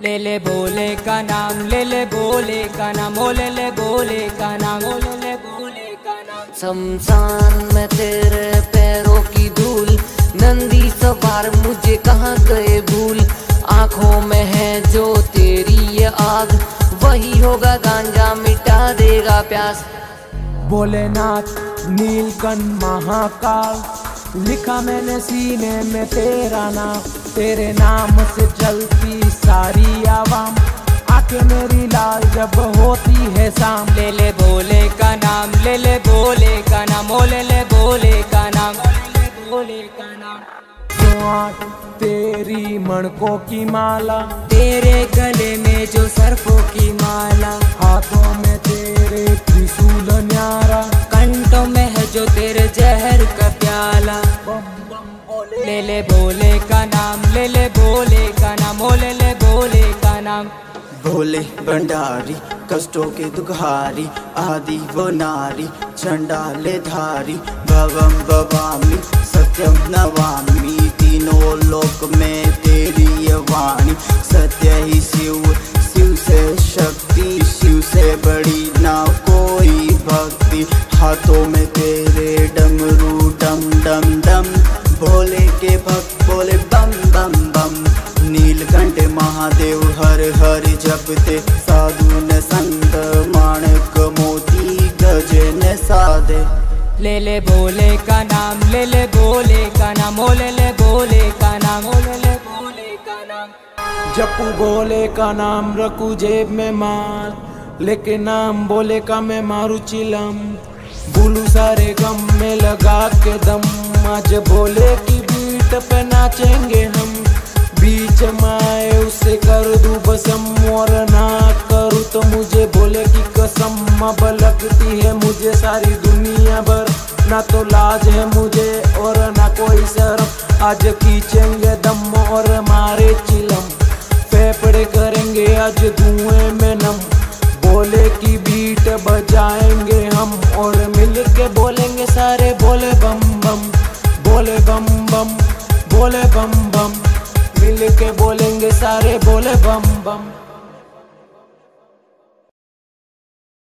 ले भोले का नाम, ले भोले का नाम, ओ ले भोले का नाम, ओ ले भोले का नाम। शमशान में तेरे पैरों की धूल, नंदी सवार मुझे कहाँ गए भूल। आँखों में है जो तेरी ये आग, वही होगा गांजा मिटा देगा प्यास। भोलेनाथ नीलकंठ महाकाल, लिखा मैंने सीने में तेरा नाम। तेरे नाम से चलती सारी आवाम, आंखें मेरी लाल जब होती है शाम। ले भोले का नाम, ले भोले का नाम, ओ ले भोले का नाम, ले भोले का नाम। तेरी मणकों की माला, तेरे गले में जो सर्पों की माला, हाथों में तेरे त्रिशूल न्यारा, कंठों में है जो तेरे जहर का प्याला। ले भोले का नाम, ले भोले का नाम, ओ ले भोले का नाम। भोले भंडारी कष्टों के दुखारी, आदि वो नारी चंडाले धारी। भवम भवामी सत्यम नवामी, तीनों लोक में तेरी ये वाणी। सत्य ही शिव, शिव से शक्ति, शिव से बड़ी ना कोई भक्ति। हाथों में तेरे डमरू डम डम डम, भोले के भक्त बोले बम बम बम। नीलकंठ महादेव हर हर जपते, साधु न संत माणक मोती गजे न साधे। ले भोले का नाम, ले भोले का नाम, ओ ले भोले का नाम, ओ ले भोले का नाम। जपू भोले का नाम रखू जेब में माल, लेके नाम भोले का मैं मारू चिलम। भूलू सारे गम में लगा के दम, आज भोले की बीट पे नाचेंगे हम। बीच माए उसे कर दूं बसम, और ना करूँ तो मुझे भोले की कसम। अब लगती है मुझे सारी दुनिया भर, ना तो लाज है मुझे और ना कोई शर्म। आज खींचेंगे दम और मारे चिलम, फेफड़े करेंगे आज धुएं में नम। भोले की बीट बजाएंगे हम, और मिल के बोलेंगे सारे भोले बम बम, भोले बम बम, भोले बम बम। मिल के बोलेंगे सारे भोले बम बम।